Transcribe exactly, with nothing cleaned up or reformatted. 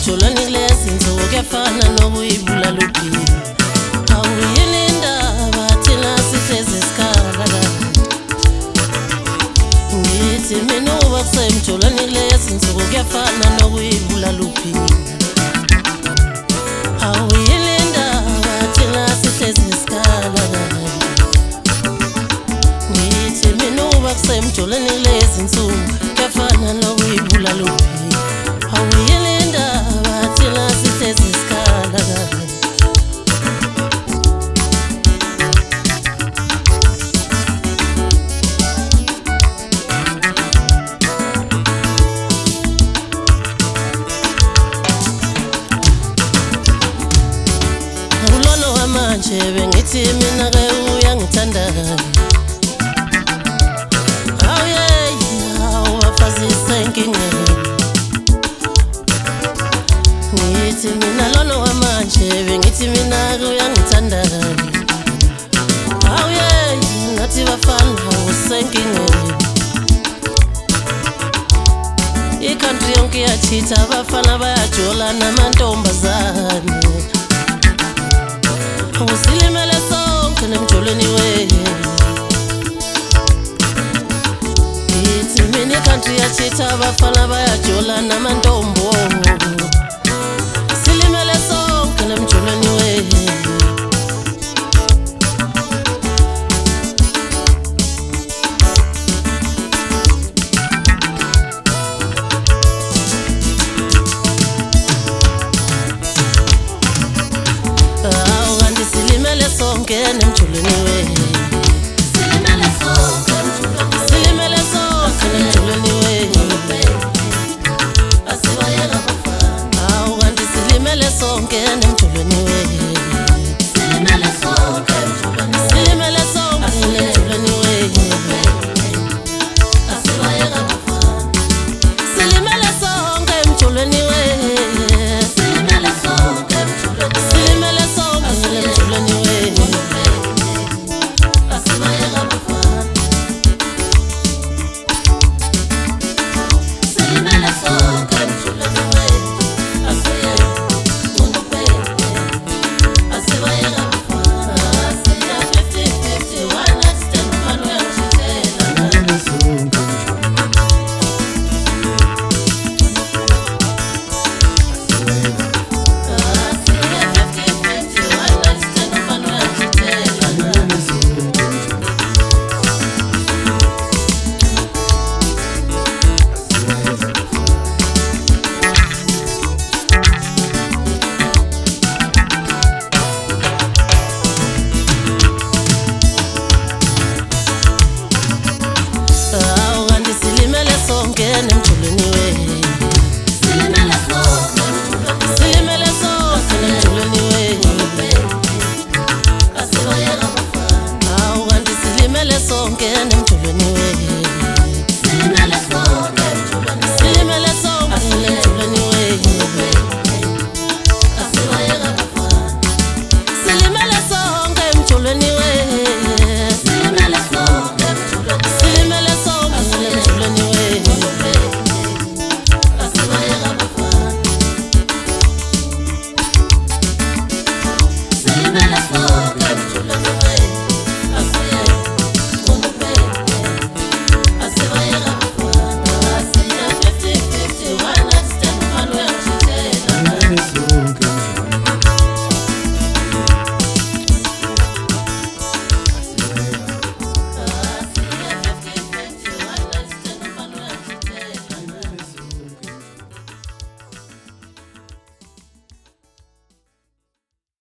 emjolweni kulezi nsuku kuyafana nokuyibula luphini. Awuyini indaba thina sihlezi esikhala. Ngithi mina uba kusemjolweni kulezi nsuku kuyafana nokuyibula luphini. Awuyini indaba thina sihlezi esikhala. Ngithi mina uba kusemjolweni kulezi nsuku kuyafana nokuyibula luphini. Awuyini indaba thina sihlezi esikhala. Manje bengithi mina ke uyangithanda. Awu yeah, awafazise inkingeni. Ngithi mina lona wamanje bengithi mina ke uyangithanda. Awu yeah, ngathi bafana awusenkingeni. I-country yonke iyachitha, abafana bayajola namantombazane. Usilimele sonke nemjolweni we. Ithi mina i-country yachitha, abafana bayajola namantombo. Silimele sonke nemjolweni we. Sonke nemjolweni we.